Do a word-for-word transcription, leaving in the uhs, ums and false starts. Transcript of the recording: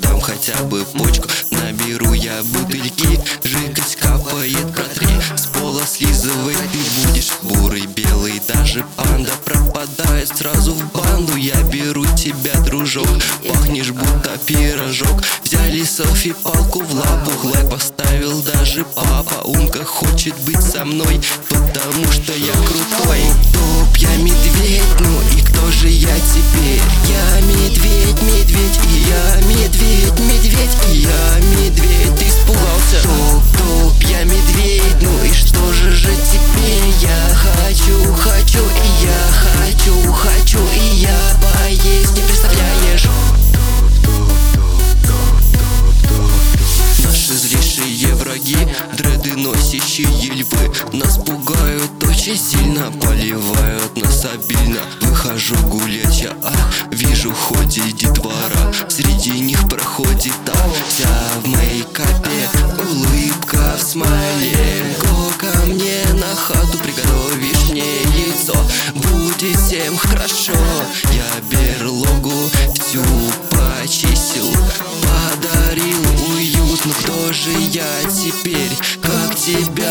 дам хотя бы почку. Наберу я бутыльки, жидкость капает, протри. С пола слизывать ты будешь бурый, белый, даже панда пропадает сразу в банду. Я беру тебя, дружок, пахнешь будто пирожок. Взяли селфи, палку в лапу, лайк поставил даже папа. Умка хочет быть со мной, потому что я крутой. Топ, я медведь, ну и кто же я теперь? Я медведь, медведь, и я медведь, медведь, и я медведь. Ты испугался? Топ, топ, я медведь, ну и что же же теперь? Я хочу, хочу, и я хочу, хочу, и я поесть, не представляешь? Наши злейшие враги, дреды носящие львы, нас пугают очень сильно, поливают нас обильно. Выхожу гулять я, а вижу ходит детвора. Среди них проходит та, вся в мейкапе, улыбка в смайле. Го ко мне на хату, приготовишь мне яйцо, будет всем хорошо. Я берлогу всю почистил, подарил уют. Ну кто же я теперь? Как тебя